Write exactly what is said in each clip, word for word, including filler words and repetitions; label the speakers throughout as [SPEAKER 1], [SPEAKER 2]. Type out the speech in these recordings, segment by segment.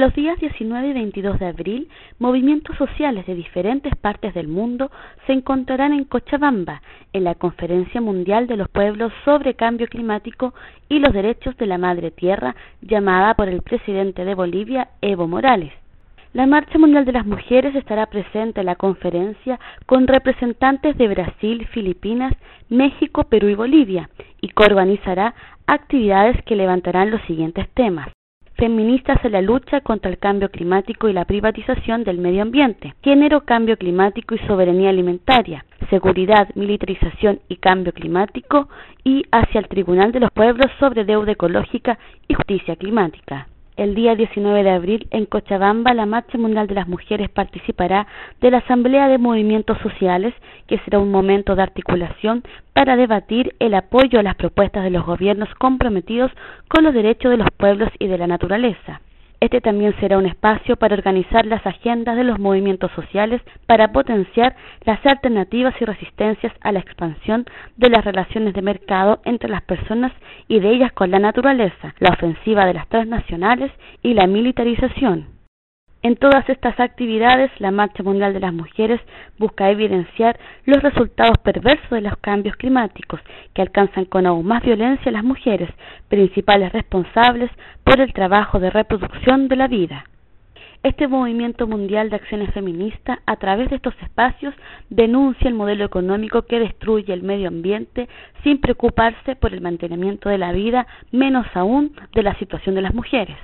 [SPEAKER 1] los días diecinueve y veintidós de abril, movimientos sociales de diferentes partes del mundo se encontrarán en Cochabamba, en la Conferencia Mundial de los Pueblos sobre Cambio Climático y los Derechos de la Madre Tierra, llamada por el presidente de Bolivia, Evo Morales. La Marcha Mundial de las Mujeres estará presente en la conferencia con representantes de Brasil, Filipinas, México, Perú y Bolivia, y coorganizará actividades que levantarán los siguientes temas: feministas en la lucha contra el cambio climático y la privatización del medio ambiente, género, cambio climático y soberanía alimentaria, seguridad, militarización y cambio climático, y hacia el Tribunal de los Pueblos sobre deuda ecológica y justicia climática. El día diecinueve de abril, en Cochabamba, la Marcha Mundial de las Mujeres participará de la Asamblea de Movimientos Sociales, que será un momento de articulación para debatir el apoyo a las propuestas de los gobiernos comprometidos con los derechos de los pueblos y de la naturaleza. Este también será un espacio para organizar las agendas de los movimientos sociales para potenciar las alternativas y resistencias a la expansión de las relaciones de mercado entre las personas y de ellas con la naturaleza, la ofensiva de las transnacionales y la militarización. En todas estas actividades, la Marcha Mundial de las Mujeres busca evidenciar los resultados perversos de los cambios climáticos, que alcanzan con aún más violencia a las mujeres, principales responsables por el trabajo de reproducción de la vida. Este movimiento mundial de acciones feministas, a través de estos espacios, denuncia el modelo económico que destruye el medio ambiente sin preocuparse por el mantenimiento de la vida, menos aún de la situación de las mujeres.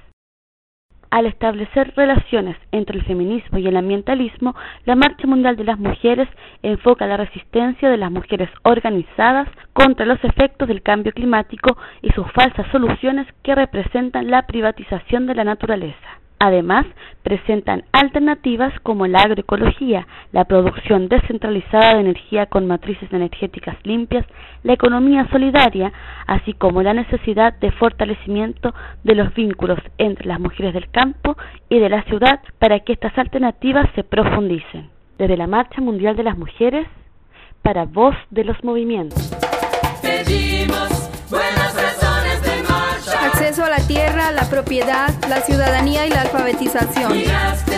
[SPEAKER 1] Al establecer relaciones entre el feminismo y el ambientalismo, la Marcha Mundial de las Mujeres enfoca la resistencia de las mujeres organizadas contra los efectos del cambio climático y sus falsas soluciones que representan la privatización de la naturaleza. Además, presentan alternativas como la agroecología, la producción descentralizada de energía con matrices energéticas limpias, la economía solidaria, así como la necesidad de fortalecimiento de los vínculos entre las mujeres del campo y de la ciudad para que estas alternativas se profundicen. Desde la Marcha Mundial de las Mujeres, para Voz de los Movimientos.
[SPEAKER 2] Pedimos buenas razones de marcha.
[SPEAKER 3] Acceso a la tierra, la propiedad, la ciudadanía y la alfabetización.